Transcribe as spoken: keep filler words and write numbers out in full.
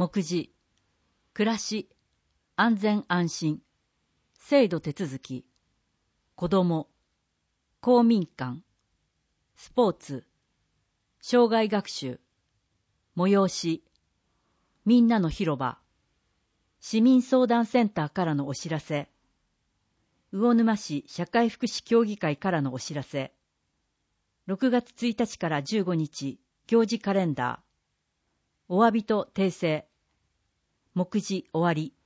目次、暮らし、安全安心、制度手続き、子ども、公民館、スポーツ、障害学習、催し、みんなの広場、市民相談センターからのお知らせ、魚沼市社会福祉協議会からのお知らせ、ろくがつついたちからじゅうごにち行事カレンダー、お詫びと訂正、目次終わり。